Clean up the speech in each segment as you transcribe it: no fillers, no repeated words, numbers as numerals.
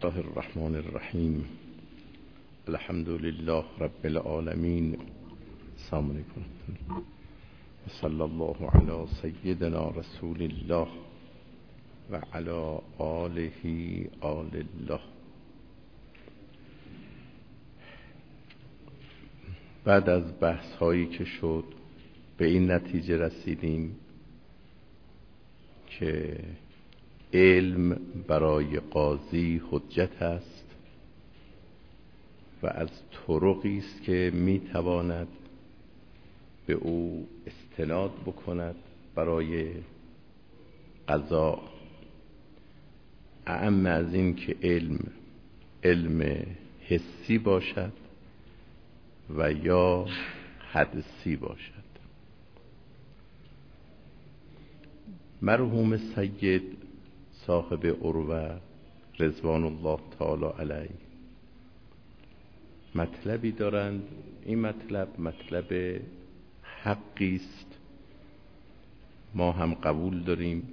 الله الرحمن الرحیم. الحمد لله رب العالمین. السلام علیکم. صلی الله علی سیدنا رسول الله و علی آله آل الله. بعد از بحث هایی که شد به این نتیجه رسیدیم که علم برای قاضی حجت است و از طرقی است که میتواند به او استناد بکند برای قضا، اعم از این که علم حسی باشد و یا حدسی باشد. مرحوم سید صاحب عروه رضوان الله تعالی علیه مطلبی دارند. این مطلب حقی است، ما هم قبول داریم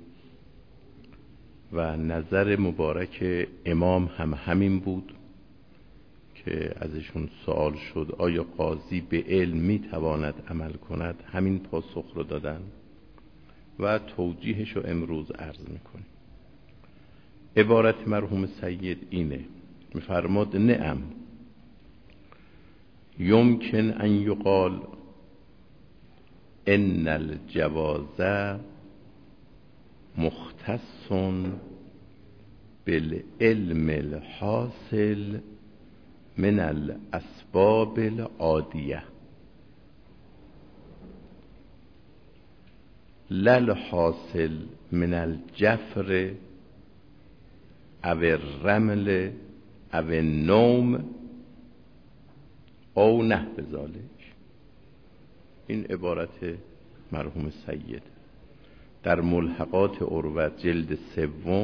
و نظر مبارک امام هم همین بود که ازشون سوال شد آیا قاضی به علم میتواند عمل کند، همین پاسخ رو دادن و توجیهش رو امروز عرض میکنیم. عبارت مرحوم سید اینه، میفرماد نعم یمکن ان یقال ان الجواز مختص بالعلم الحاصل من الاسباب العادیه لا الحاصل من الجفر او الرمل او النوم او نحو ذلک. این عبارت مرحوم سید در ملحقات عروه جلد 3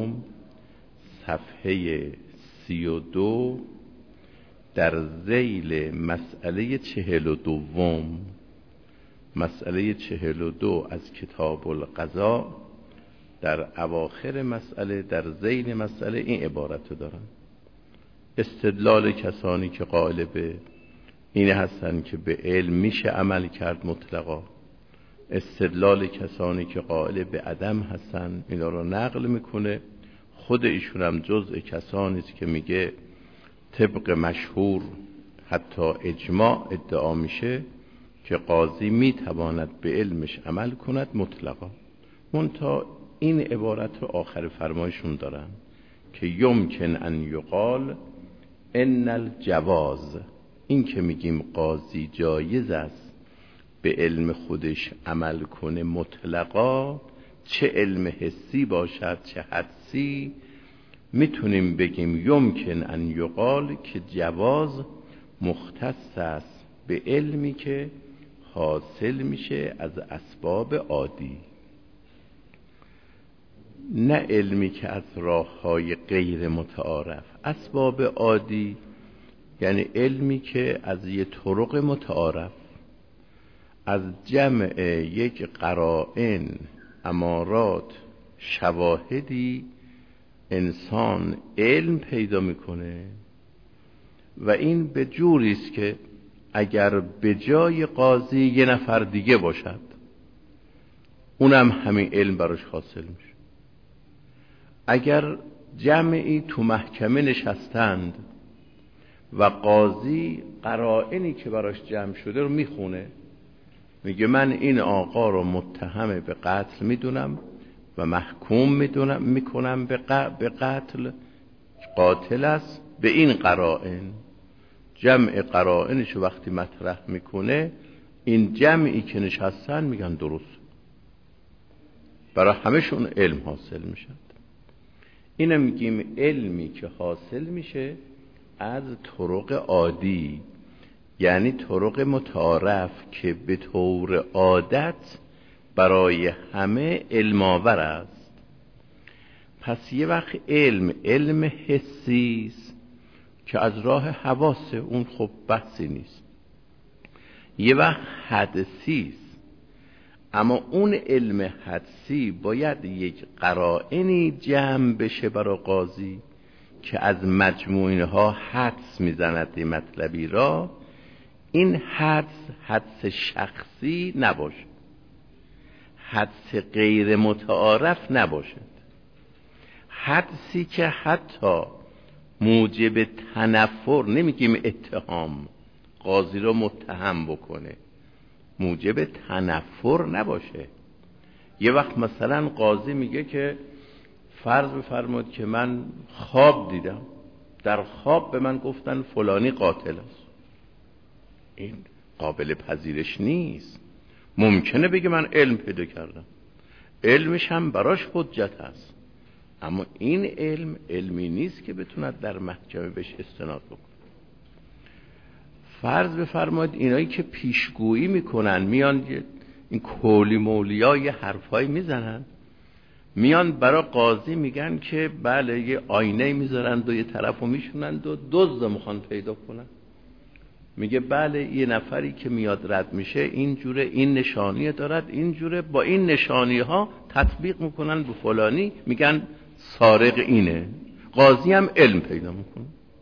صفحه 32 در ذیل مسئله 42 مسئله 42 از کتاب القضاء در اواخر مسئله در ذیل مسئله این عبارت رو دارن. استدلال کسانی که قائل به این هستن که به علم میشه عمل کرد مطلقا، استدلال کسانی که قائل به عدم هستن اینا رو نقل میکنه. خود ایشون هم جزء کسانی است که میگه طبق مشهور حتی اجماع ادعا میشه که قاضی میتواند به علمش عمل کند مطلقا. منتها این عبارت رو آخر فرمایشون دارن که یمکن ان یقال ان الجواز، این که میگیم قاضی جایز است به علم خودش عمل کنه مطلقا، چه علم حسی باشد چه حدسی، میتونیم بگیم یمکن ان یقال که جواز مختص است به علمی که حاصل میشه از اسباب عادی، نه علمی که از راه‌های غیر متعارف. اسباب عادی یعنی علمی که از یه طرق متعارف، از جمع یک قرائن امارات شواهدی انسان علم پیدا میکنه و این به جوری است که اگر به جای قاضی یه نفر دیگه باشد اونم همین علم براش حاصل میشه. اگر جمعی تو محکمه نشستند و قاضی قرائنی که براش جمع شده رو میخونه، میگه من این آقا رو متهم به قتل میدونم و محکوم میکنم به قتل، قاتل است به این قرائن. جمع قرائنشو وقتی مطرح میکنه این جمعی که نشستن میگن درست، برای همشون علم حاصل میشد. اینم میگیم علمی که حاصل میشه از طرق عادی، یعنی طرق متعارف که به طور عادت برای همه علم آور است. پس یه وقت علم حسی است که از راه حواس، اون خب بحثی نیست. یه وقت حدسی است، اما اون علم حدسی باید یک قرائنی جمع بشه برای قاضی که از مجموع اینها حدس میزند این مطلبی را، این حدس شخصی نباشد، حدس غیر متعارف نباشد، حدسی که حتی موجب تنفر، نمیگیم اتهام، قاضی را متهم بکنه، موجب تنفر نباشه. یه وقت مثلا قاضی میگه که فرض بفرمایید که من خواب دیدم، در خواب به من گفتن فلانی قاتل است، این قابل پذیرش نیست. ممکنه بگه من علم پیدا کردم، علمش هم براش حجت هست، اما این علم علمی نیست که بتوند در محکمه بهش استناد بکنه. فرض بفرمایید اینایی که پیشگویی میکنن، میان این کولی مولیا یه حرفایی میزنن، میان برای قاضی میگن که بله یه آینه میذارند و یه طرفو میشونند و دزد میخوان پیدا کنن. میگه بله یه نفری که میاد رد میشه اینجوره، این نشانی دارد اینجوره، با این نشانی ها تطبیق میکنن به فلانی، میگن سارق اینه. قاضی هم علم پیدا میکنه.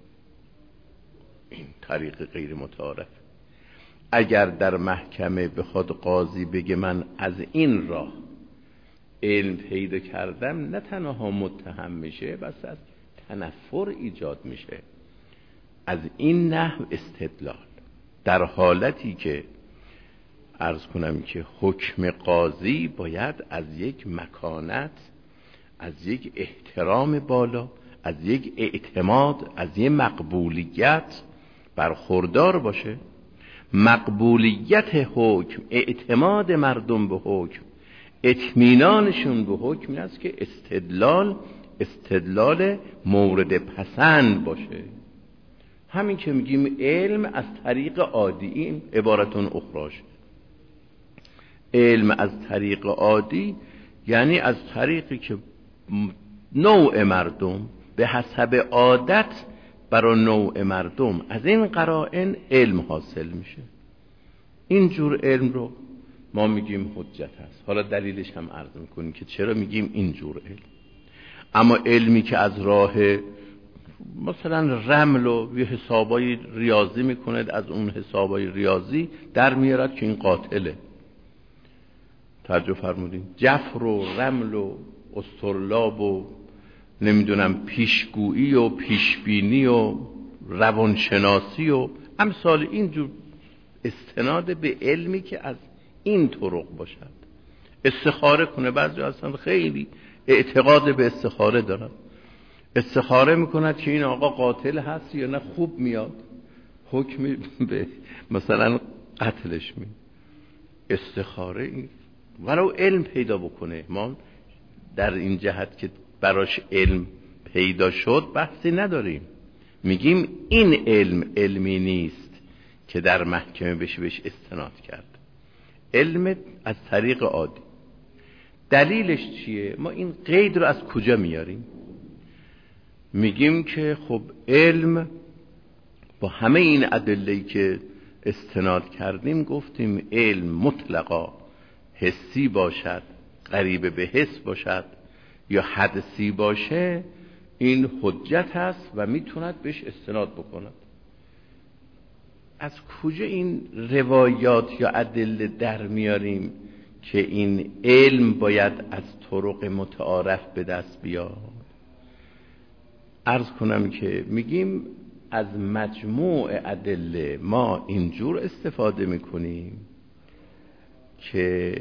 این طریق غیر متعارف. اگر در محکمه بخواد قاضی بگه من از این راه علم پیدا کردم، نه تنها متهم میشه، بس از تنفر ایجاد میشه. از این نحو استدلال، در حالتی که عرض کنم که حکم قاضی باید از یک مکانت، از یک احترام بالا، از یک اعتماد، از یک مقبولیت برخوردار باشه. مقبولیت حکم، اعتماد مردم به حکم، اطمینانشون به حکم این است که استدلال مورد پسند باشه. همین که میگیم علم از طریق عادی، این عبارتون اخراش. علم از طریق عادی یعنی از طریقی که نوع مردم به حسب عادت برای نوع مردم از این قرائن علم حاصل میشه. اینجور علم رو ما میگیم حجت هست. حالا دلیلش هم عرض میکنیم که چرا میگیم اینجور علم. اما علمی که از راه مثلا رمل و یه حسابای ریاضی میکنه، از اون حسابای ریاضی در میارد که این قاتله، توجه فرمودین، جفر و رمل و استرلاب و نمیدونم پیشگویی و پیشبینی و روانشناسی و امثال اینجور استناد به علمی که از این طرق باشد. استخاره کنه، بعضی اصلا خیلی اعتقاد به استخاره دارن، استخاره میکند که این آقا قاتل هست یا نه، خوب میاد حکم به مثلا قتلش می. استخاره این ولو علم پیدا بکنه، ما در این جهت که براش علم پیدا شد بحثی نداریم، میگیم این علم علمی نیست که در محکمه بشه بهش استناد کرد. علم از طریق عادی. دلیلش چیه؟ ما این قید رو از کجا میاریم؟ میگیم که خب علم با همه این ادله‌ای که استناد کردیم گفتیم علم مطلقا حسی باشد، قریب به حس باشد یا حدسی باشه، این حجت هست و میتوند بهش استناد بکند. از کجا این روایات یا ادله در میاریم که این علم باید از طرق متعارف به دست بیاد؟ عرض کنم که میگیم از مجموع ادله ما اینجور استفاده میکنیم که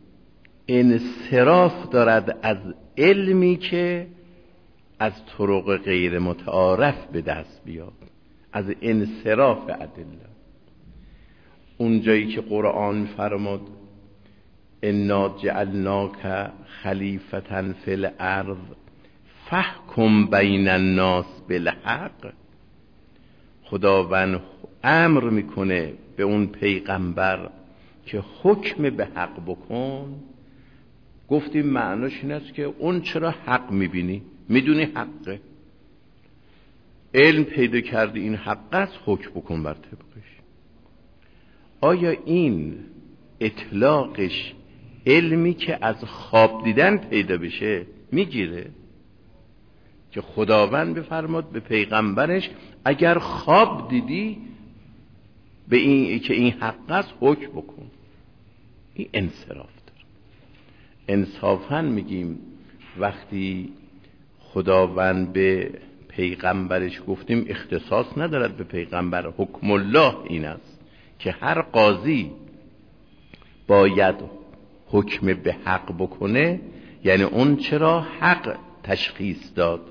انصراف دارد از علمی که از طرق غیر متعارف به دست بیاد، از انصراف ادله. اونجایی که قرآن فرمود انا جعلناک خلیفة فی الارض فاحکم بین الناس بالحق، خداوند امر میکنه به اون پیغمبر که حکم به حق بکن. گفتیم معناش این است که اون چرا حق میبینی، میدونی حقه، علم پیدا کردی این حق است، حکم بکن بر طبقش. آیا این اطلاقش علمی که از خواب دیدن پیدا بشه میگیره؟ که خداوند بفرماد به پیغمبرش اگر خواب دیدی به این که این حق است حکم بکن. این انصراف داره. انصافاً میگیم وقتی خداوند به پیغمبرش گفتیم اختصاص ندارد به پیغمبر، حکم الله این است که هر قاضی باید حکم به حق بکنه، یعنی اون چرا حق تشخیص داد.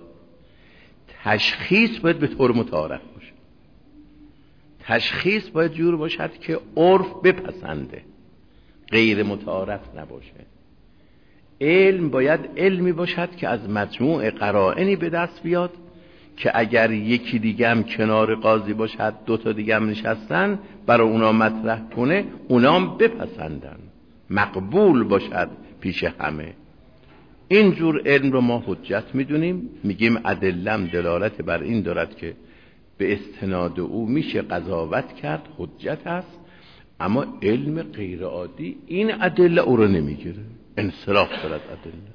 تشخیص باید به طور متعارف باشه، تشخیص باید جور باشد که عرف بپسنده، غیر متعارف نباشه. علم باید علمی باشد که از مجموع قرائنی به دست بیاد که اگر یکی دیگه هم کنار قاضی باشد، دو تا دیگه هم نشستن، برای اونا مطرح کنه، اونا هم بپسندن، مقبول باشد پیش همه. اینجور علم رو ما حجت میدونیم، میگیم ادلم دلالت بر این دارد که به استناد او میشه قضاوت کرد، حجت است. اما علم غیر عادی این ادله او رو نمیگیره، انصراف دارد ادله.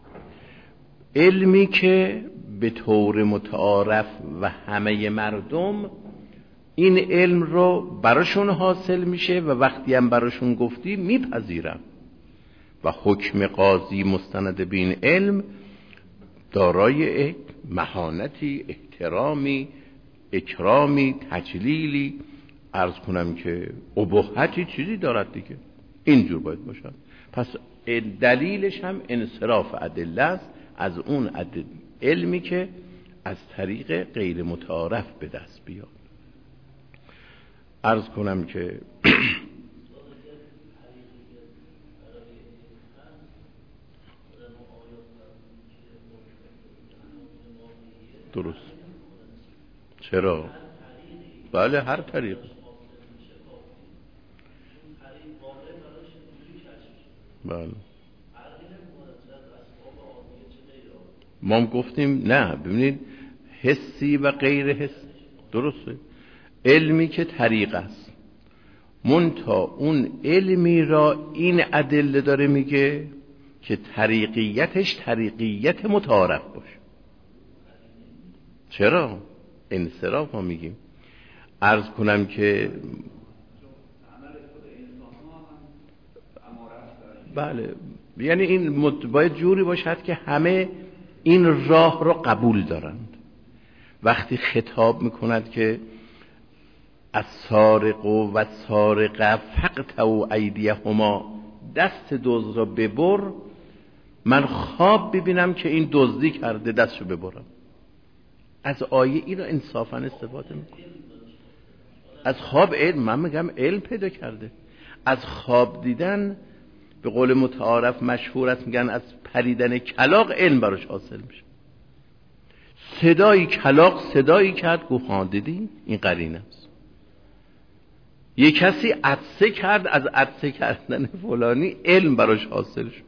علمی که به طور متعارف و همه مردم این علم رو براشون حاصل میشه و وقتی هم براشون گفتی میپذیرن و حکم قاضی مستند به این علم دارای مهانتی، احترامی، اکرامی، تجلیلی، عرض کنم که ابهتی چیزی دارد دیگه. اینجور باید باشد. پس دلیلش هم انصراف ادله است از اون علمی که از طریق غیر متعارف به دست بیاد. عرض کنم که درست. چرا؟ بله هر طریق. بله ما هم گفتیم نه، ببینید حسی و غیر حس درسته. علمی که طریق است، منتها اون علمی را این ادله داره میگه که طریقیتش طریقیت متعارف باشه. چرا؟ انصراف ما میگیم. عرض کنم که بله، یعنی این باید جوری باشد که همه این راه رو قبول دارند. وقتی خطاب میکند که السارق و السارقه فاقطعوا ایدیهما، دست دزد را ببر، من خواب ببینم که این دزدی کرده دستشو ببرم. از آیه این رو انصافا استفاده میکنه. از خواب علم، من میگم علم پیدا کرده. از خواب دیدن به قول متعارف مشهور است، میگن از پریدن کلاغ علم براش حاصل میشه. صدای کلاغ صدایی کرد، گفت ها دیدی این قرینه است. یک کسی عطسه کرد، از عطسه کردن فلانی علم براش حاصل شد.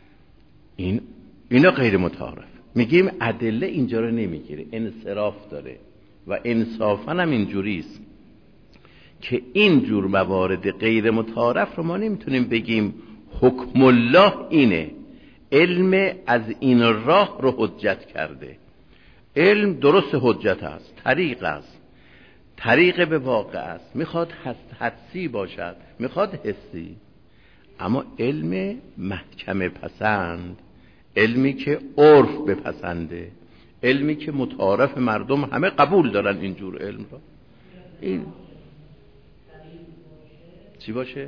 اینا غیر متعارف. میگیم ادله اینجا رو نمیگیره، انصراف داره و انصافا هم اینجوریست که اینجور موارد غیر متعارف رو ما نمیتونیم بگیم حکم الله اینه، علم از این راه رو حجت کرده. علم درست حجت است، طریق است، طریق به واقع است، میخواد حدسی باشد، میخواد حسی. اما علم محکم پسند، علمی که عرف بپسنده، علمی که متعارف مردم همه قبول دارن اینجور علم را. این چی باشه؟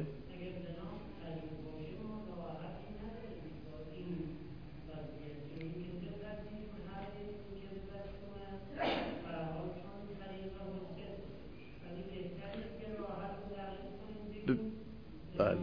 بله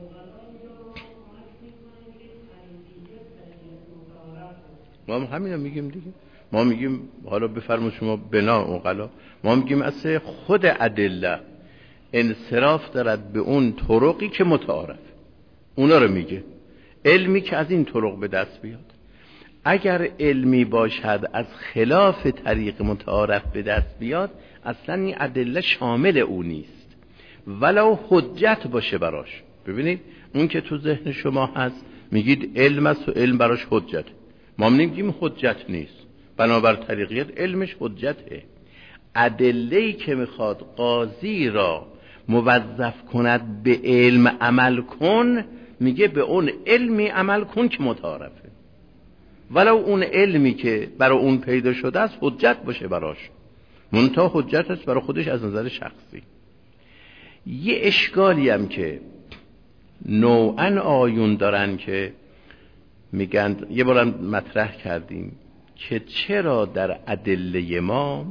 ما هم همین میگیم دیگه. ما میگیم حالا بفرمایید شما بنا اقلا، ما میگیم اصلا خود ادله انصراف دارد به اون طرقی که متعارف، اونا رو میگه. علمی که از این طرق به دست بیاد. اگر علمی باشد از خلاف طریق متعارف به دست بیاد، اصلا این ادله شامل او نیست، ولو حجت باشه براش. ببینید اون که تو ذهن شما هست میگید علم است و علم براش حجت، ما میگیم حجت نیست، بنابر طریقیت علمش حجته. ادله‌ای که میخواد قاضی را موظف کند به علم عمل کن، میگه به اون علمی عمل کن که متعارفه، ولو اون علمی که برای اون پیدا شده است حجت باشه براش، منتها حجت است برای خودش از نظر شخصی. یه اشکالی هم که نوعاً آیون دارن که میگن، یه بارم مطرح کردیم که چرا در ادله ما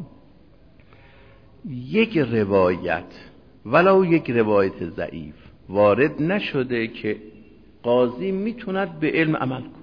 یک روایت ولو یک روایت ضعیف وارد نشده که قاضی میتوند به علم عمل کن.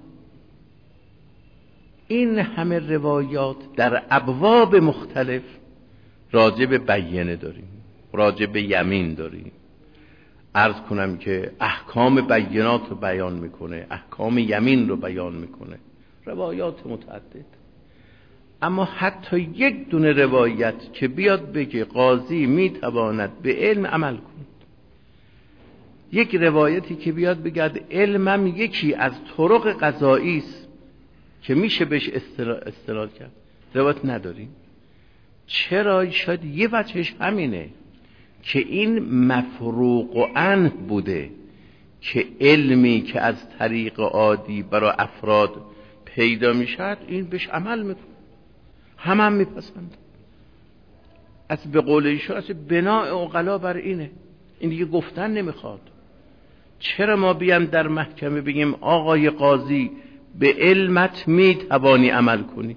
این همه روایات در ابواب مختلف راجع به بیینه داریم، راجع به یمین داریم. عرض کنم که احکام بینات رو بیان میکنه، احکام یمین رو بیان میکنه، روایات متعدد. اما حتی یک دونه روایت که بیاد بگه قاضی میتواند به علم عمل کند، یک روایتی که بیاد بگه علمم یکی از طرق قضایی است که میشه بهش استدلال کرد، روایت نداریم. چرا؟ شاید یه وجهش همینه که این مفروغ عنه بوده که علمی که از طریق عادی برای افراد پیدا میشد این بهش عمل میکنه، هم میپسند. از به قول ایشون از بناء عقلا بر اینه، این دیگه گفتن نمیخواد. چرا ما بیام در محکمه بگیم آقای قاضی به علمت میتوانی عمل کنی؟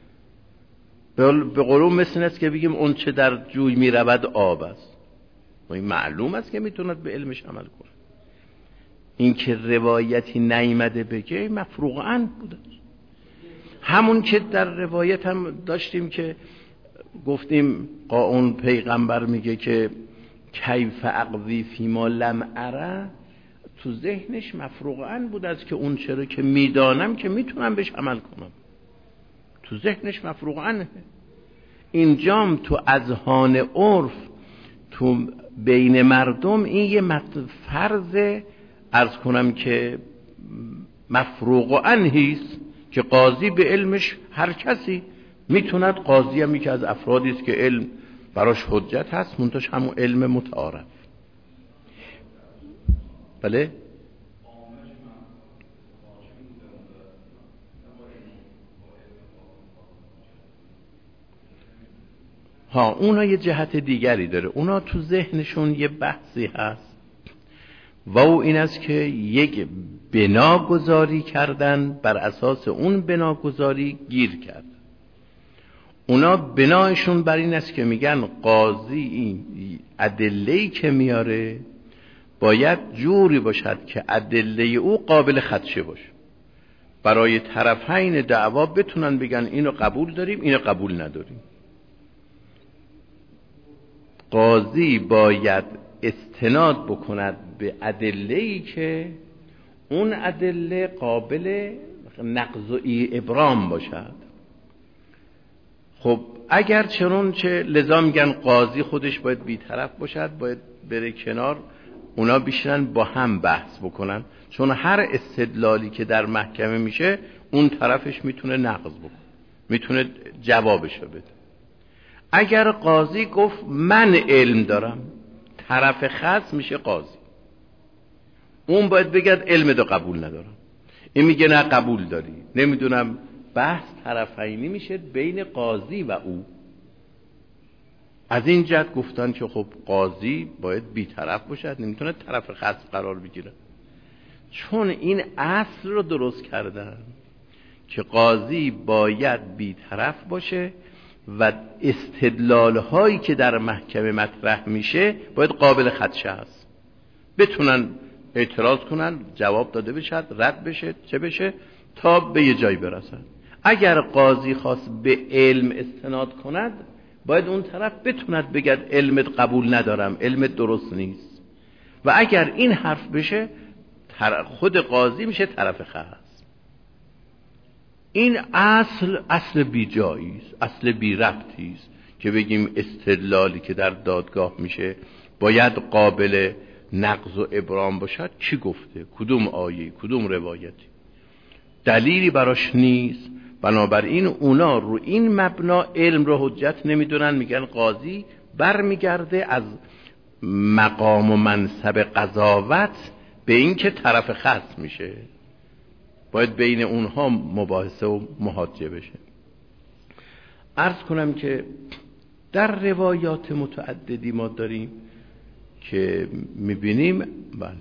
به قول مثل است که بگیم اون چه در جوی میرود آب است. این معلوم است که میتوند به علمش عمل کنه. این که روایتی نیامده بگه مفروغ عنه بوده. همون که در روایت هم داشتیم که گفتیم اون پیغمبر میگه که کیف اقضی فیما لم اره، تو ذهنش مفروغ عنه بوده است که اون چرا که میدانم که میتونم بهش عمل کنم، تو ذهنش مفروغ عنه. اینجام تو اذهان عرف، تو بین مردم این یه فرض عرض کنم که مفروغ عنه است که قاضی به علمش هر کسی میتوند، قاضی هم که از افرادی است که علم براش حجت هست، منتش همون علم متعارف. بله؟ ها، اونا یه جهت دیگری داره. اونا تو ذهنشون یه بحثی هست و این است که یک بناگذاری کردن، بر اساس اون بناگذاری گیر کرد. اونا بنایشون بر این است که میگن قاضی این ادله‌ای که میاره باید جوری باشد که ادله او قابل خدشه باشه، برای طرفین دعوا بتونن بگن اینو قبول داریم اینو قبول نداریم. قاضی باید استناد بکند به ادله‌ای که اون ادله قابل نقض و ابرام باشد. خب اگر چنانچه لذا میگن قاضی خودش باید بی‌طرف باشد، باید بره کنار، اونا بیشترن با هم بحث بکنن، چون هر استدلالی که در محکمه میشه اون طرفش میتونه نقض بکنه، میتونه جوابشو بده. اگر قاضی گفت من علم دارم، طرف خصم میشه قاضی، اون باید بگه علم دو قبول ندارم، این میگه نه قبول داری. نمیدونم، بحث طرفینی میشه بین قاضی و او. از این جهت گفتن که خب قاضی باید بی‌طرف باشد، نمیتونه طرف خصم قرار بگیره، چون این اصل رو درست کردن که قاضی باید بی‌طرف باشه و استدلال هایی که در محکمه مطرح میشه باید قابل خدشه هست، بتونن اعتراض کنن، جواب داده بشد، رد بشه، چه بشه تا به یه جایی برسن. اگر قاضی خواست به علم استناد کند باید اون طرف بتوند بگد علمت قبول ندارم، علمت درست نیست، و اگر این حرف بشه خود قاضی میشه طرف خصم. این اصل بی جایی است، اصل بی ربطی است که بگیم استدلالی که در دادگاه میشه باید قابل نقض و ابرام باشد. کی گفته؟ کدوم آیه؟ کدوم روایتی؟ دلیلی براش نیست. بنابراین اونا رو این مبنا علم رو حجت نمیدونن، میگن قاضی برمیگرده از مقام و منصب قضاوت به این که طرف خصم میشه، باید بین اونها مباحثه و محاجه بشه. عرض کنم که در روایات متعددی ما داریم که میبینیم بله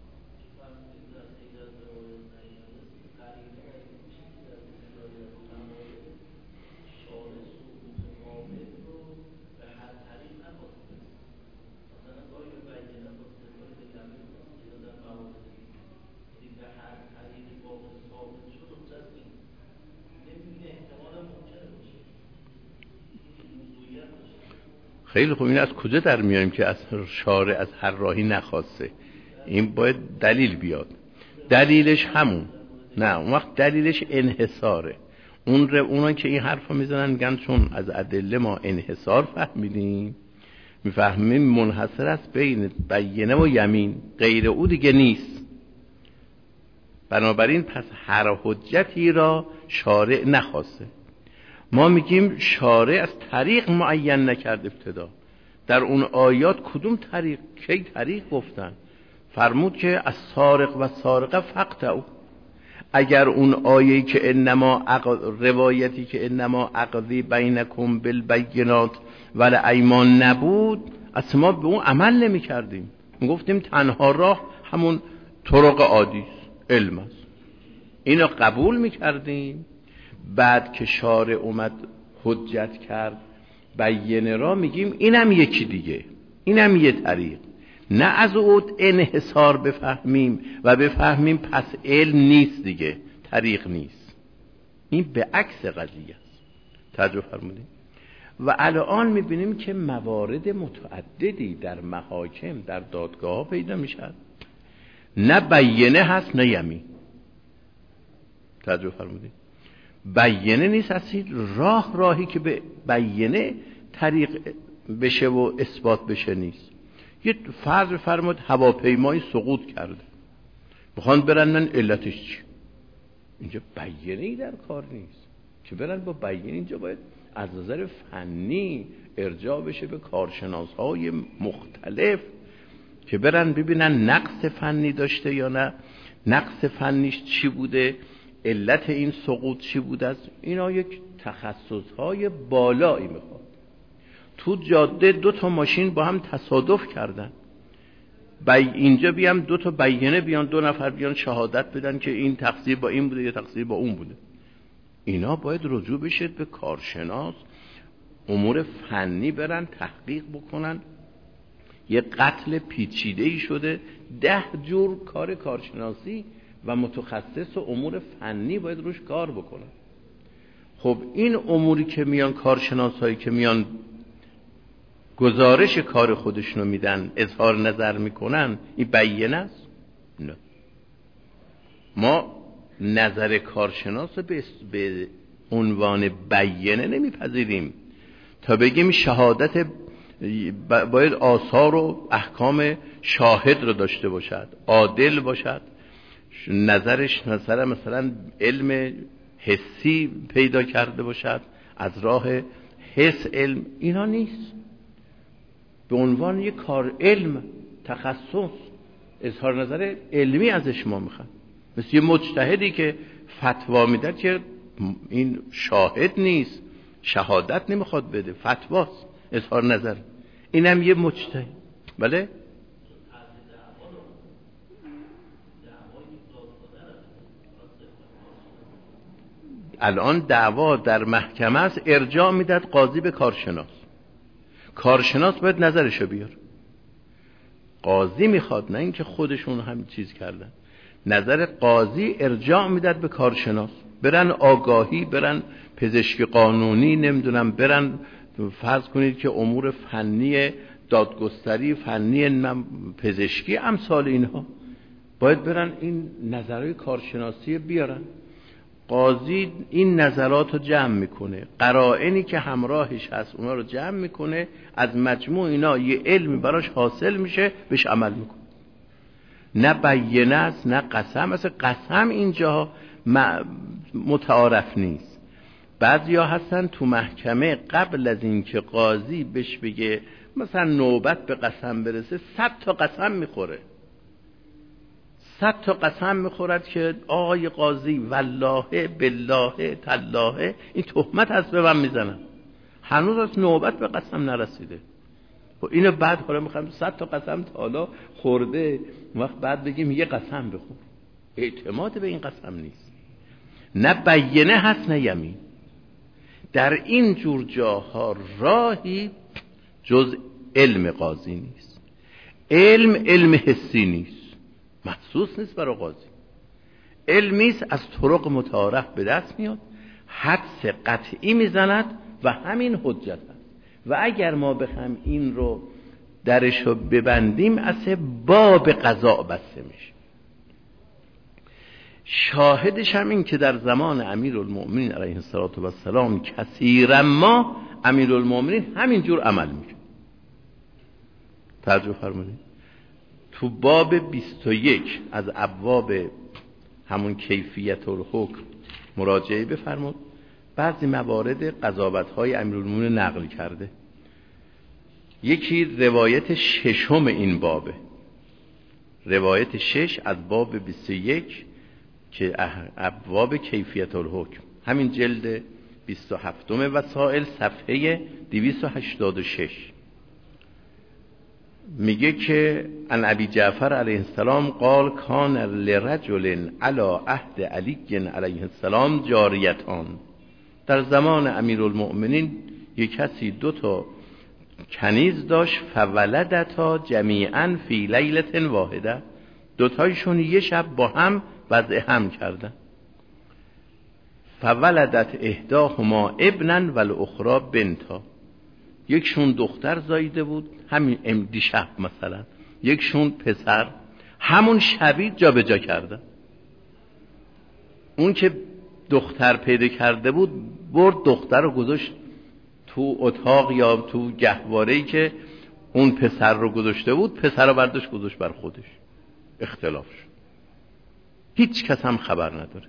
خیلی خوب. این از کجا در میاریم که از شارع از هر راهی نخواسته؟ این باید دلیل بیاد. دلیلش همون نه، اون وقت دلیلش انحصاره. اونا که این حرفا میزنن میگن چون از ادله ما انحصار فهمیدیم، میفهمیم منحصر است بین بینه و یمین، غیر او دیگه نیست. بنابراین پس هر حجتی را شارع نخواسته. ما میگیم شارع از طریق معین نکرد ابتدا. در اون آیات کدوم طریق؟ کی طریق گفتن؟ فرمود که از سارق و سارقه فقطعوا. اگر اون آیه‌ای که انما روایتی که انما اقضی بینکم بالبینات ولی ایمان نبود، اصلا ما به اون عمل نمی کردیم. میگفتیم تنها راه همون طرق عادی علم است، اینو قبول میکردیم. بعد که شارع اومد حجت کرد بینه را، میگیم اینم یکی دیگه، اینم یه طریق. نه از اون انحصار بفهمیم و بفهمیم پس علم نیست دیگه، طریق نیست. این به عکس قضیه است. توجه فرمودید؟ و الان میبینیم که موارد متعددی در محاکم در دادگاه ها پیدا میشد، نه بینه هست نه یمین. توجه فرمودید؟ بینه نیست، اصلا راهی که به بینه طریق بشه و اثبات بشه نیست. یه فرض فرمود هواپیمایی سقوط کرده، بخوان برن من علتش چی؟ اینجا بینه ای در کار نیست که برن با بینه. اینجا باید از نظر فنی ارجاع بشه به کارشناس‌های مختلف که برن ببینن نقص فنی داشته یا نه، نقص فنیش چی بوده، علت این سقوط چی بوده است. اینا یک تخصص‌های بالایی میخواد. تو جاده 2 ماشین با هم تصادف کردن، اینجا بیام 2 بینه بیان، 2 نفر بیان شهادت بدن که این تقصیر با این بوده یا تقصیر با اون بوده. اینا باید رجوع بشه به کارشناس، امور فنی برن تحقیق بکنن. یه قتل پیچیده‌ای شده، 10 جور کار کارشناسی و متخصص و امور فنی باید روش کار بکنن. خب این اموری که میان کارشناسایی که میان گزارش کار خودشونو میدن، اظهار نظر میکنن، این بیانه است؟ نه. ما نظر کارشناس به عنوان بیانه نمیپذیریم. تا بگیم شهادت باید آثار و احکام شاهد رو داشته باشد، عادل باشد، نظرش مثلا علم حسی پیدا کرده باشد، از راه حس علم. اینا نیست. به عنوان یک کار علم، تخصص، اظهار نظر علمی ازش ما میخواد. مثل یه مجتهدی که فتوا میده که این شاهد نیست، شهادت نمیخواد بده، فتواست، اظهار نظر. اینم یه مجتهد. بله؟ الان دعوا در محکمه است، ارجاع میداد قاضی به کارشناس. کارشناس باید نظرشو بیار. قاضی میخواد، نه اینکه خودشون هم چیز کردن. نظر قاضی ارجاع میداد به کارشناس. برن آگاهی، برن پزشکی قانونی، نمیدونم برن فرض کنید که امور فنی دادگستری، فنی پزشکی، امثال اینها باید برن این نظرهای کارشناسی بیارن. قاضی این نظرات رو جمع میکنه، قرائنی که همراهش هست اونا رو جمع میکنه، از مجموع اینا یه علمی براش حاصل میشه، بهش عمل میکنه. نه بیانه است نه قسم. مثلا قسم اینجا متعارف نیست. بعضیا هستن تو محکمه قبل از اینکه قاضی بهش بگه مثلا نوبت به قسم برسه 100 تا قسم میخوره، 100 تا قسم میخورد که آقای قاضی والله بالله تالله این تهمت هست به من میزنم، هنوز از نوبت به قسم نرسیده. و اینو بعد حالا میخوام 100 تا قسم تا حالا خورده، وقت بعد بگیم یه قسم بخور، اعتماد به این قسم نیست، نه بینه هست نه یمین. در این جور جاها راهی جز علم قاضی نیست. علم حسی نیست، محسوس نیست برای قاضی، علمیست از طرق متعارف به دست میاد، حدس قطعی میزند و همین حجت هست. و اگر ما بخوایم این رو درشو ببندیم اصلا باب قضا بسته میشه. شاهدش هم این که در زمان امیرالمؤمنین علیه السلام کثیرا ما امیرالمؤمنین همین جور عمل میکنه. توجه فرمودید؟ تو باب 21 از ابواب همون کیفیت الحکم مراجعه بفرمود، بعضی موارد قضاوت‌های امیرالمؤمنین نقل کرده. یکی روایت ششم این بابه، روایت 6 از باب 21 که ابواب کیفیت الحکم، همین جلد 27 وسائل صفحه 286 میگه که عن ابی جعفر علیه السلام قال کان لرجل علی عهد علی علیه السلام جاریتان. در زمان امیرالمؤمنین یک کسی 2 تا کنیز داشت، فولدتا جمیعا فی لیلة واحده، 2 تایشون یه شب با هم وضع هم کردن. فولدت احداهما ابنا والاخرى بنتا، یکشون دختر زاییده بود همین دیشب مثلا، یکشون پسر، همون شبی جا به جا کردن. اون که دختر پیدا کرده بود برد دختر رو گذاشت تو اتاق یا تو گهواره‌ای که اون پسر رو گذاشته بود، پسر رو برداشت گذاشت بر خودش. اختلاف شد، هیچ کس هم خبر نداره.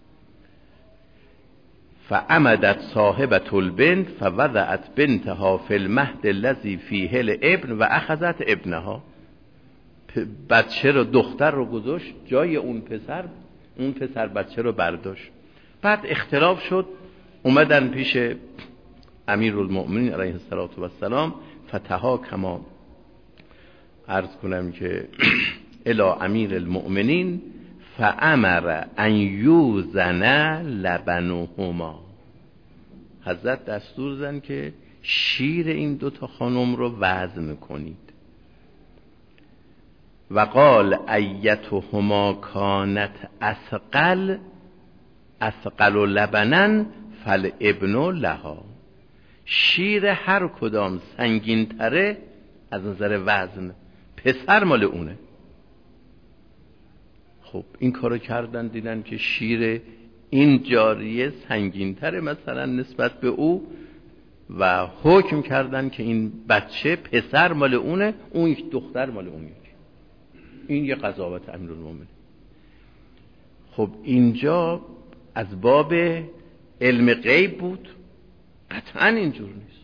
فعمدت صاحبة البنت فوضعت بنتها فی المهد الذی فیه الابن و اخذت ابنها، بچه رو دختر رو گذاشت جای اون پسر بچه رو برداشت. بعد اختلاف شد، اومدن پیش امیرالمؤمنین علیه السلام، فتحا کما عرض کنم که الی امیر المؤمنین فامر ان یوزن لبنهما، حضرت دستور دادن که شیر این 2 تا خانم رو وزن کنید. و قال ایتهما کانت اثقل لبنا فالابن لها، شیر هر کدام سنگین تره از نظر وزن پسر مال اونه. خب این کارو کردن، دیدن که شیر این جاریه سنگین تره مثلا نسبت به او و حکم کردن که این بچه پسر مال اونه، اون یک دختر مال اون. این یه قضاوت امیرالمومنین. خب اینجا از باب علم غیب بود؟ قطعا اینجور نیست.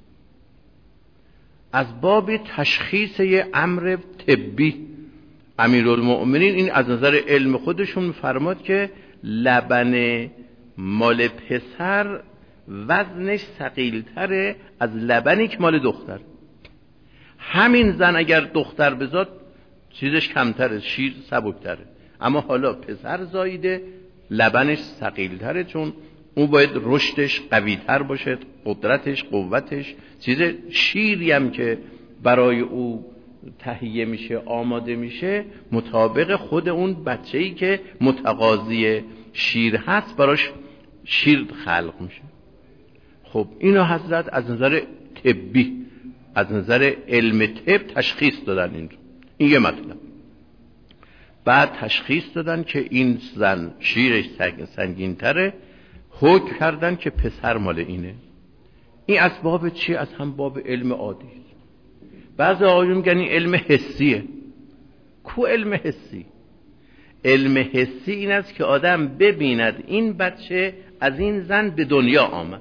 از باب تشخیص یه امر طبی امیرالمؤمنین این از نظر علم خودشون فرماد که لبن مال پسر وزنش ثقیل‌تره از لبنی که مال دختر. همین زن اگر دختر بزاد چیزش کمتره، شیر سبکتره، اما حالا پسر زاییده لبنش ثقیل‌تره، چون اون باید رشدش قوی‌تر باشه، قدرتش، قوتش، چیز شیری هم که برای او تهیه میشه، آماده میشه، مطابق خود اون بچه‌ای که متقاضی شیر هست براش شیر خلق میشه. خب اینو حضرت از نظر طبی، از نظر علم طب تشخیص دادن. این یه مطلب. بعد تشخیص دادن که این زن شیرش سنگین تره، حکم کردن که پسر مال اینه. این اسباب چی؟ از هم باب علم عادی. بعضی آقایون میگن این علم حسیه. کو علم حسی؟ علم حسی این است که آدم ببیند این بچه از این زن به دنیا آمد،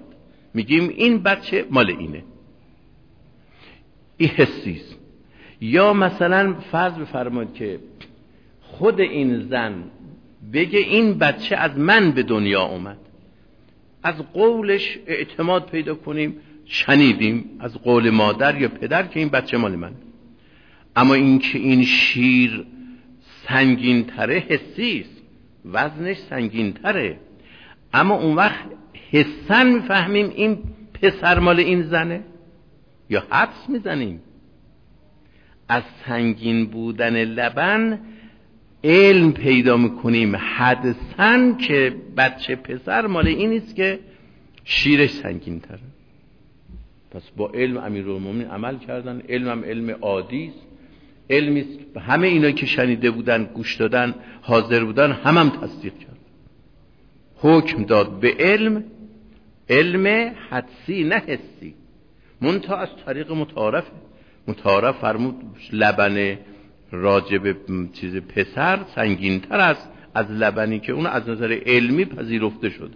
میگیم این بچه مال اینه، این حسیست. یا مثلا فرض بفرمایید که خود این زن بگه این بچه از من به دنیا اومد، از قولش اعتماد پیدا کنیم، شنیدیم از قول مادر یا پدر که این بچه مال من. اما این که این شیر سنگین تره حسیست، وزنش سنگین تره، اما اون وقت حسن میفهمیم این پسر مال این زنه یا حدس میزنیم. از سنگین بودن لبن علم پیدا میکنیم حدسن که بچه پسر مال این است که شیرش سنگین تره. پس با علم امیرالمومنین عمل کردن. علم هم علم عادی است، علمی است همه اینا که شنیده بودن، گوش دادن، حاضر بودن، هم تصدیق کرد. حکم داد به علم، علم حدسی نه حسی، منتها از طریق متعارفه. متعارف فرمود لبن راجب چیز پسر سنگین تر است از لبنی که اون از نظر علمی پذیرفته شده.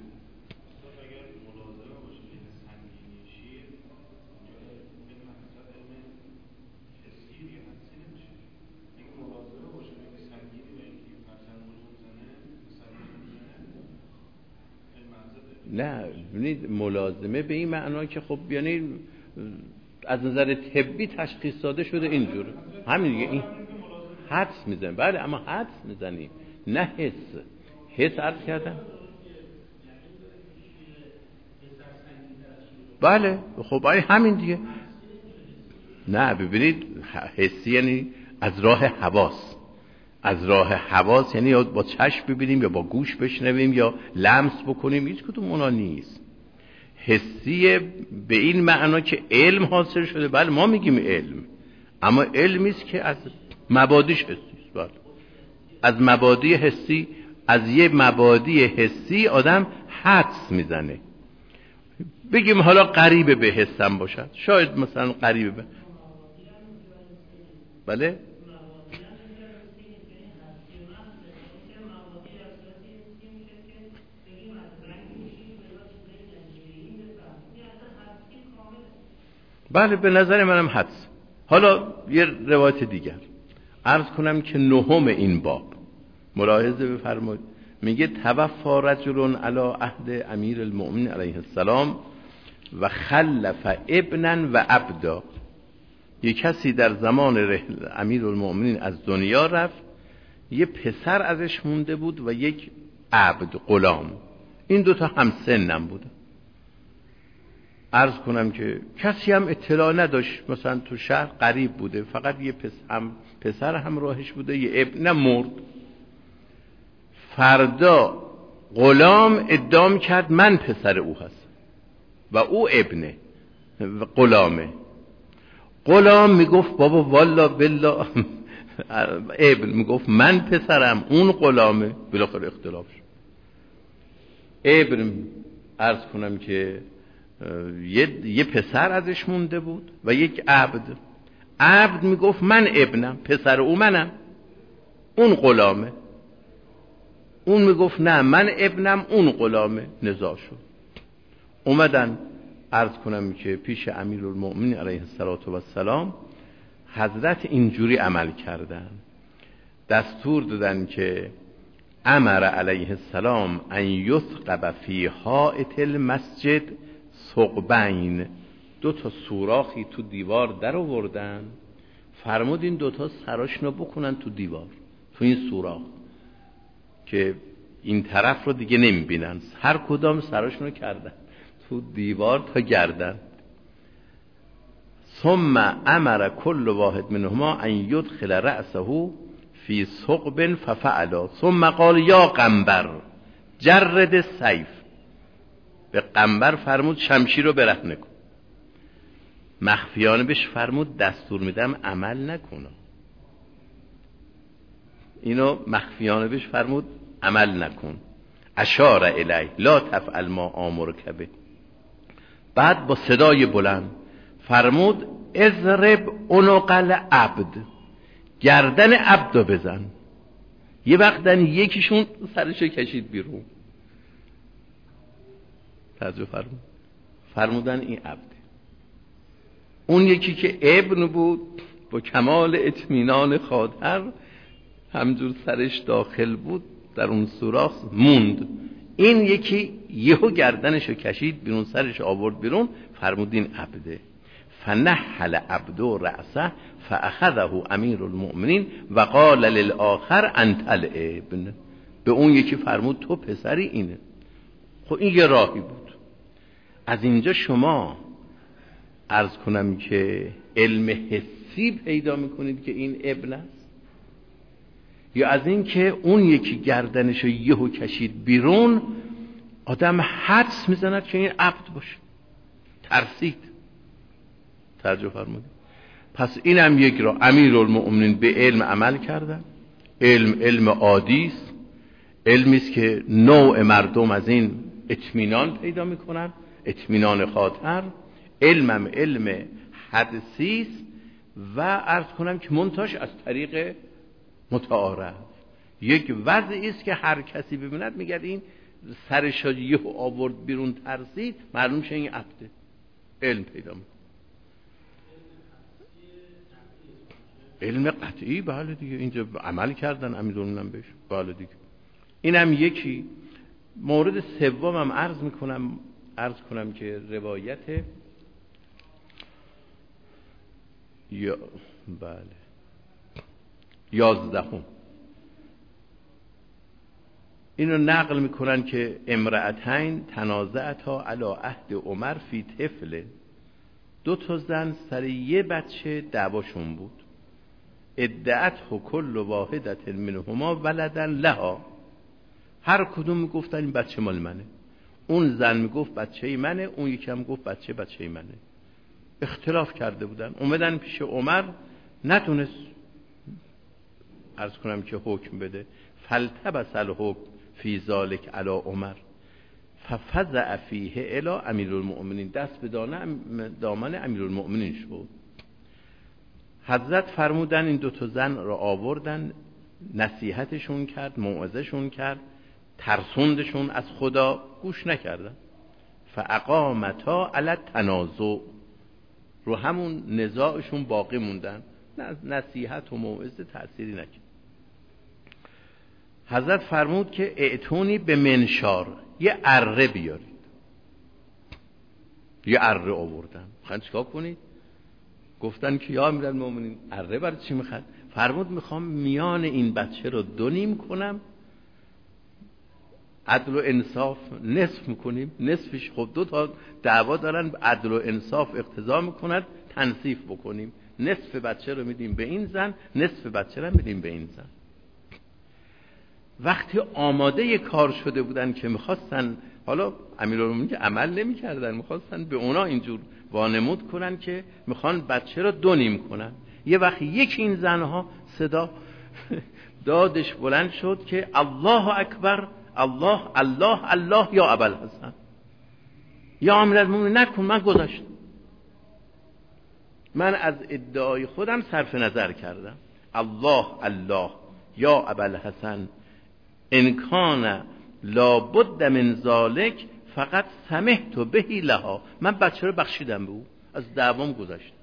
نه ببینید ملازمه به این معنا که خب یعنی از نظر طبی تشخیص داده شده اینجوره، همین دیگه. این حدس میزنه، بله، اما حدس میزنی نه حس. حس عرض کردم بله، خب همین دیگه. نه ببینید حسی یعنی از راه حواس، از راه حواس یعنی یا با چشم ببینیم یا با گوش بشنویم یا لمس بکنیم، هیچ کدوم اونا نیست. حسی به این معنا که علم حاصل شده، بله ما میگیم علم، اما علمی است که از مبادیش حسی است. بله از مبادی حسی، از یه مبادی حسی آدم حدس میزنه. بگیم حالا قریب به حسم باشد، شاید مثلا قریب به، بله بله به نظر منم حدس. حالا یه روایت دیگر عرض کنم که نهم این باب، ملاحظه بفرمایید، میگه توفی رجل علی عهد امیر المؤمنین علیه السلام و خلف ابنا و عبدا. یک کسی در زمان امیر المؤمنین از دنیا رفت، یه پسر ازش مونده بود و یک عبد غلام. این دوتا هم سنم بوده. عرض کنم که کسی هم اطلاع نداشت، مثلا تو شهر قریب بوده، فقط یه پسر همراهش بوده، یه ابن مرد. فردا غلام ادعا کرد من پسر او هستم و او ابنه و غلامه. غلام میگفت بابا والا بالله ابن میگفت من پسرم، اون غلامه. بالاخره اختلاف شد. ابن عرض کنم که یه پسر ازش مونده بود و یک عبد. عبد میگفت من ابنم، پسر او منم، اون غلامه. اون میگفت نه من ابنم، اون غلامه. نزاع شد. اومدن عرض کنم که پیش امیرالمؤمنین علیه السلام. حضرت اینجوری عمل کردن، دستور دادن که امر علیه السلام ان یثقب فی حائط المسجد ثقبین. دو تا سوراخی تو دیوار در آوردن، فرمود این دوتا سراشونو بکنن تو دیوار، تو این سوراخ که این طرف رو دیگه نمیبینن. هر کدام سراشونو کردن تو دیوار تا گردن. ثم امر کل واحد منهما ان یدخل رأسه فی ثقب ففعل ثم قال یا قنبر جرد السیف. به قنبر فرمود شمشیر رو برهنه کن. مخفیانه بهش فرمود دستور میدم عمل نکنه. اینو مخفیانه بهش فرمود عمل نکن. اشار الیه لا تفعل ما آمرک به. بعد با صدای بلند فرمود اضرب عنق العبد، گردن عبدو بزن. یه وقتن یکیشون سرشو کشید بیرون. توجه فرمود. فرمودن این عبده. اون یکی که ابن بود با کمال اطمینان خاطر همجور سرش داخل بود در اون سوراخ موند. این یکی یهو گردنشو کشید بیرون، سرش آورد بیرون، فرمودین عبده. فنحل عبد رأسه فاخذه امیر المؤمنین و قال للآخر انت الابن. به اون یکی فرمود تو پسری اینه. خب این یه راهی بود. از اینجا شما عرض کنم که علم حسی پیدا میکنید که این ابن است، یا از این که اون یکی گردنشو یهو کشید بیرون، آدم حدس میزند که این عبد باشه، ترسید. توجه فرمودید؟ پس اینم یک راه. امیرالمؤمنین به علم عمل کردن. علم عادی است، علمی است که نوع مردم از این اطمینان پیدا میکنن، اطمینان خاطر. علمم علم حدسی است و عرض کنم که منتاش از طریق متعارف. یک وضعی است که هر کسی ببیند میگه این سرش یهو آورد بیرون ترسید، معلوم شه این عبده. علم پیدا میکنه. علم قطعی بله دیگه، اینجا عمل کردن امیرالمومنین بهش، بله دیگه. اینم یکی. مورد سومم عرض کنم که روایت بله 11 اینو نقل میکنن که امرأتین تنازعتا علی عهد عمر فی طفل. 2 زن سر یه بچه دعواشون بود. ادعته کل واحدة منهما ولدا لها. هر کدوم میگفتن این بچه مال منه. اون زن میگفت بچه منه، اون یکی هم گفت بچه منه. اختلاف کرده بودن، اومدن پیش عمر، نتونست عرض کنم که حکم بده. فالتبس الحکم فی ذلک علی عمر ففزع فیه الی امیرالمؤمنین. دست به دامن امیرالمؤمنین شد. حضرت فرمودن این 2 زن را آوردن، نصیحتشون کرد، موعظهشون کرد، ترسوندشون از خدا، گوش نکردن. فاقامتا علی التنازع، رو همون نزاعشون باقی موندن، نصیحت و موعظه تأثیری نکرد. حضرت فرمود که اعتونی به منشار، یه اره بیارید. یه اره آوردن. میخوان چیکار کنید؟ گفتن که یا امیرالمؤمنین اره برای چی میخواد؟ فرمود میخوام میان این بچه رو 2 نیم کنم، عدل و انصاف نصف میکنیم، نصفش خب 2 تا دعوا دارن، عدل و انصاف اقتضا میکند تنصیف بکنیم. نصف بچه رو میدیم به این زن، نصف بچه رو میدیم به این زن. وقتی آماده کار شده بودن که میخواستن، حالا امیرالمؤمنین که عمل نمیکردن، میخواستن به اونا اینجور وانمود کنن که میخوان بچه رو 2 نیم کنن. یه وقت یکی این زنها صدا دادش بلند شد که الله اکبر، الله الله الله یا ابوالحسن، یا امیرالمؤمنین نکن، من گذاشتم، من از ادعای خودم صرف نظر کردم. الله الله یا ابوالحسن ان کان لابد من ذلک فقط سمحت به لها. من بچه رو بخشیدم به او، از دعوام گذاشتم.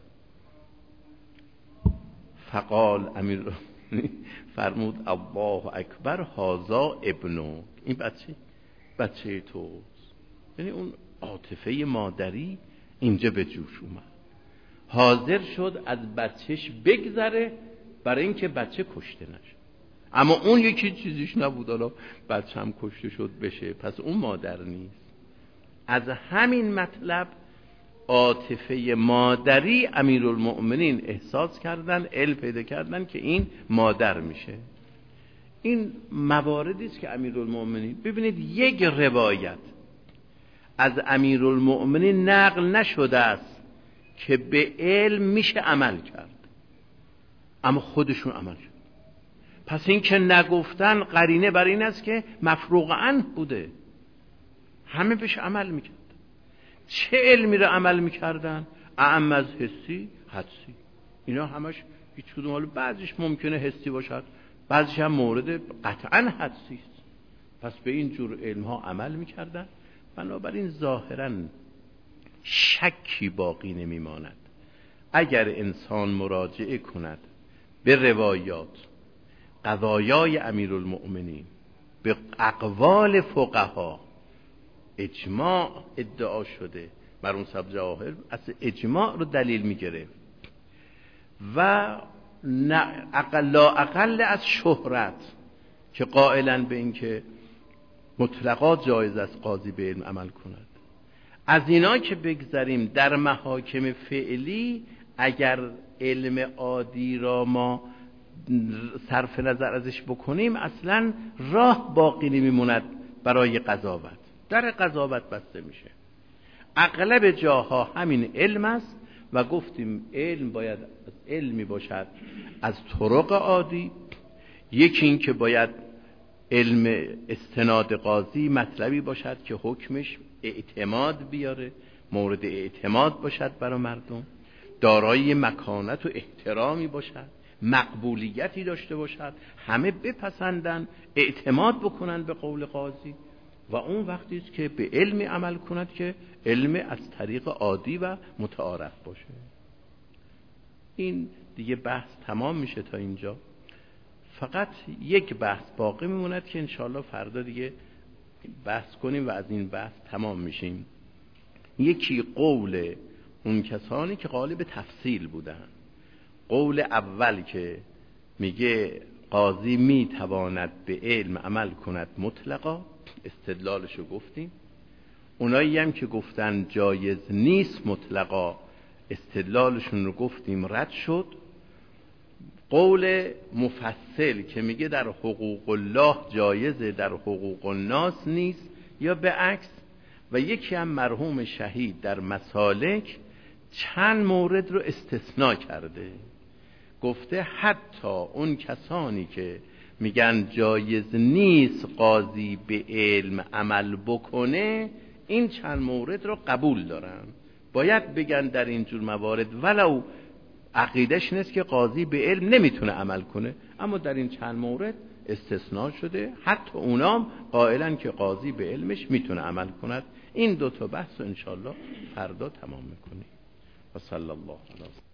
فقال امیر فرمود الله اکبر هذا ابنک، این بچه توست. یعنی اون عاطفه مادری اینجا به جوش اومد، حاضر شد از بچهش بگذره برای اینکه بچه کشته نشه. اما اون یکی چیزیش نبود، حالا بچه هم کشته شد بشه، پس اون مادر نیست. از همین مطلب عاطفه مادری امیرالمؤمنین احساس کردن، علم پیدا کردن که این مادر میشه. این مواردی است که امیرالمؤمنین، ببینید یک روایت از امیرالمؤمنین نقل نشده است که به علم میشه عمل کرد، اما خودشون عمل کرد. پس این که نگفتن قرینه بر این است که مفروغ عنه بوده، همه بهش عمل میکرد. چه علمی رو عمل میکردن؟ اعم از حسی، حدسی. اینا همش هیچ کدوم، حالا بعضیش ممکنه حسی باشد، بعضیش هم مورد قطعا حدسی است. پس به این جور علم ها عمل میکردن. بنابراین ظاهرا شکی باقی نمیماند. اگر انسان مراجعه کند به روایات، قضایای امیرالمؤمنین، به اقوال فقها، اجماع ادعا شده، مرحوم صاحب جواهر از اجماع رو دلیل میگرفت و لا اقل از شهرت که قائلا به این که مطلقا جایز است قاضی به علم عمل کند. از اینا که بگذریم، در محاکم فعلی اگر علم عادی را ما صرف نظر ازش بکنیم اصلا راه باقی نمیموند برای قضاوت، در قضاوت بسته میشه. اغلب جاها همین علم است و گفتیم علم باید علمی باشد از طرق عادی. یکی این که باید علم استناد قاضی مطلبی باشد که حکمش اعتماد بیاره، مورد اعتماد باشد برای مردم، دارای مکانت و احترامی باشد، مقبولیتی داشته باشد، همه بپسندن، اعتماد بکنن به قول قاضی. و اون وقتی است که به علمی عمل کند که علم از طریق عادی و متعارف باشه. این دیگه بحث تمام میشه تا اینجا. فقط یک بحث باقی میموند که انشاءالله فردا دیگه بحث کنیم و از این بحث تمام میشیم. یکی قول اون کسانی که قالب تفصیل بودن. قول اول که میگه قاضی میتواند به علم عمل کند مطلقا، استدلالشو گفتیم. اونایی هم که گفتن جایز نیست مطلقا، استدلالشون رو گفتیم، رد شد. قول مفصل که میگه در حقوق الله جایزه، در حقوق الناس نیست، یا به عکس. و یکی هم مرحوم شهید در مسالک چند مورد رو استثناء کرده، گفته حتی اون کسانی که میگن جایز نیست قاضی به علم عمل بکنه، این چند مورد رو قبول دارن. باید بگن در اینجور موارد ولو عقیدش نیست که قاضی به علم نمیتونه عمل کنه، اما در این چند مورد استثناء شده، حتی اونام قائلن که قاضی به علمش میتونه عمل کند. این دوتا بحث رو انشاءالله فردا تمام میکنیم. و صلی الله علیه